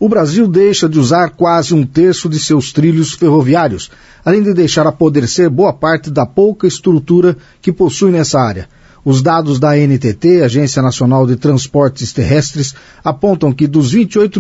o Brasil deixa de usar quase 1/3 de seus trilhos ferroviários, além de deixar apodrecer boa parte da pouca estrutura que possui nessa área. Os dados da ANTT, Agência Nacional de Transportes Terrestres, apontam que dos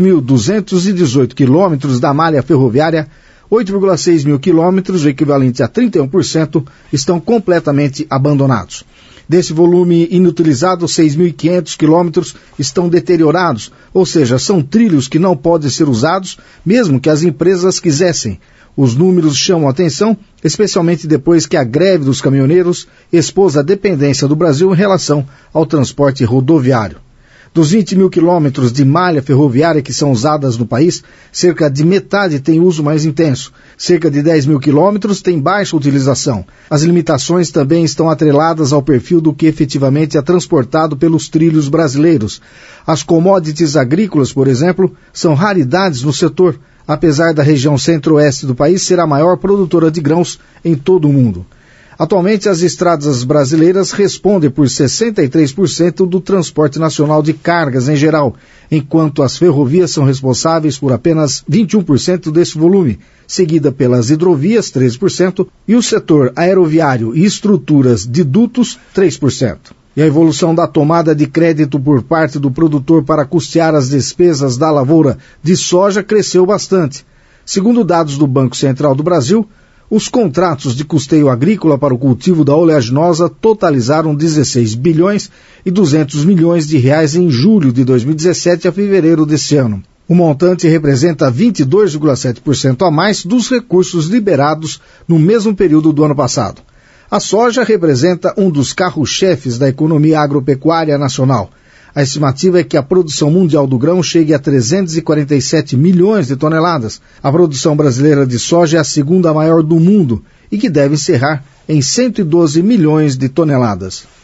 28.218 quilômetros da malha ferroviária, 8,6 mil quilômetros, o equivalente a 31%, estão completamente abandonados. Desse volume inutilizado, 6.500 quilômetros estão deteriorados, ou seja, são trilhos que não podem ser usados, mesmo que as empresas quisessem. Os números chamam a atenção, especialmente depois que a greve dos caminhoneiros expôs a dependência do Brasil em relação ao transporte rodoviário. Dos 20 mil quilômetros de malha ferroviária que são usadas no país, cerca de metade tem uso mais intenso. Cerca de 10 mil quilômetros tem baixa utilização. As limitações também estão atreladas ao perfil do que efetivamente é transportado pelos trilhos brasileiros. As commodities agrícolas, por exemplo, são raridades no setor, apesar da região centro-oeste do país ser a maior produtora de grãos em todo o mundo. Atualmente, as estradas brasileiras respondem por 63% do transporte nacional de cargas em geral, enquanto as ferrovias são responsáveis por apenas 21% desse volume, seguida pelas hidrovias, 13%, e o setor aeroviário e estruturas de dutos, 3%. E a evolução da tomada de crédito por parte do produtor para custear as despesas da lavoura de soja cresceu bastante. Segundo dados do Banco Central do Brasil, os contratos de custeio agrícola para o cultivo da oleaginosa totalizaram 16 bilhões e 200 milhões de reais em julho de 2017 a fevereiro deste ano. O montante representa 22,7% a mais dos recursos liberados no mesmo período do ano passado. A soja representa um dos carros-chefes da economia agropecuária nacional. A estimativa é que a produção mundial do grão chegue a 347 milhões de toneladas. A produção brasileira de soja é a segunda maior do mundo e que deve encerrar em 112 milhões de toneladas.